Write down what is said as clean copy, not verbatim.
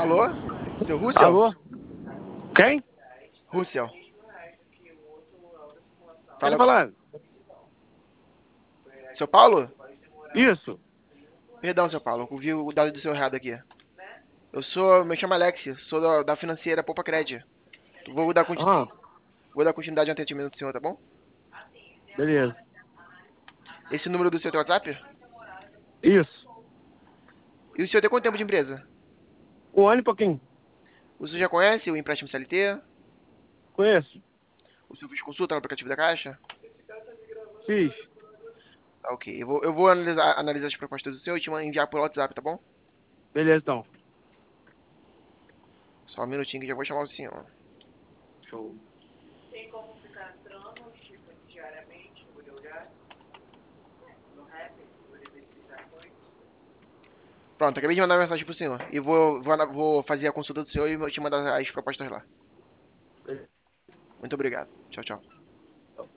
Alô? Seu Russell? Alô? Quem? Russell. Quem tá Fala. falando? Seu Paulo? Isso. Perdão, seu Paulo. Eu vi o dado do seu errado aqui. Me chamo Alex, sou da financeira Poupa Cred. Vou dar, Ah, vou dar continuidade ao atendimento do senhor, tá bom? beleza. Esse número do seu teu WhatsApp? Isso. E o senhor tem quanto tempo de empresa? Um ano e pouquinho. O senhor já conhece o empréstimo CLT? Conheço. O senhor fez consulta no aplicativo da Caixa? Fiz. Tá, ok. Eu vou analisar as propostas do senhor e te enviar por WhatsApp, tá bom? Beleza, então. Só um minutinho que já vou chamar o senhor. Show. Pronto, acabei de mandar uma mensagem pro senhor. E vou fazer a consulta do senhor e vou te mandar as propostas lá. Muito obrigado. Tchau, tchau.